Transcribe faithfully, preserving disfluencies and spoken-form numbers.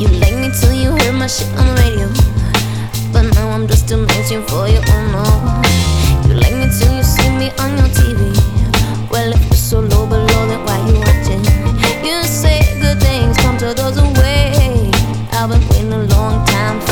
You like me till you heard my shit on the radio, but now I'm just a mention for you, oh no. You like me till you see me on your T V. Well, if you're so low below, then why you watching? You say good things come to those away. I've been waiting a long time